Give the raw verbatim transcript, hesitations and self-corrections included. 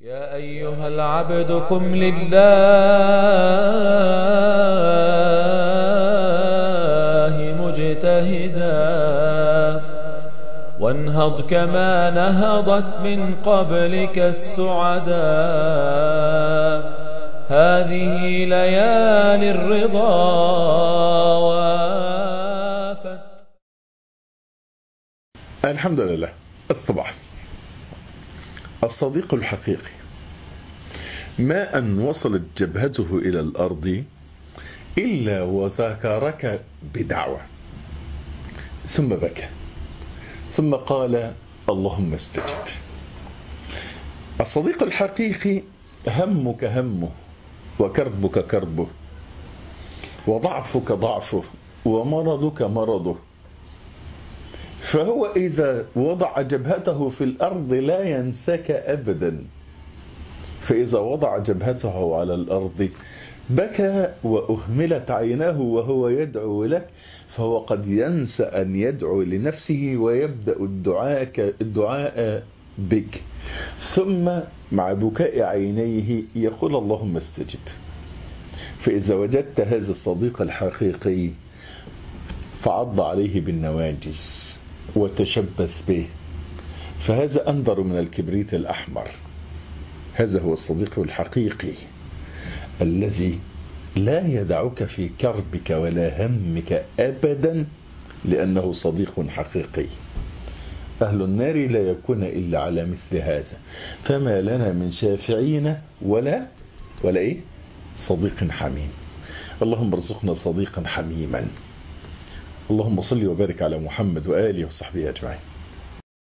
يا أيها العبد قم لله مجتهدا وانهض كما نهضت من قبلك السعدا. هذه ليالي الرضا وافت. الحمد لله. الصباح. الصديق الحقيقي ما أن وصلت جبهته إلى الأرض إلا وذكرك بدعوة، ثم بكى، ثم قال اللهم استجب. الصديق الحقيقي همك همه، وكربك كربه، وضعفك ضعفه، ومرضك مرضه. فهو إذا وضع جبهته في الأرض لا ينساك أبدا، فإذا وضع جبهته على الأرض بكى وأهملت عيناه وهو يدعو لك، فهو قد ينسى أن يدعو لنفسه ويبدأ الدعاء, الدعاء بك، ثم مع بكاء عينيه يقول اللهم استجب. فإذا وجدت هذا الصديق الحقيقي فعض عليه بالنواجس وتشبث به، فهذا أنذر من الكبريت الأحمر. هذا هو الصديق الحقيقي الذي لا يدعك في كربك ولا همك أبدا، لأنه صديق حقيقي. أهل النار لا يكون إلا على مثل هذا، فما لنا من شافعين ولا ولا إيه صديق حميم. اللهم ارزقنا صديقا حميما. اللهم صل وبارك على محمد وآله وصحبه أجمعين.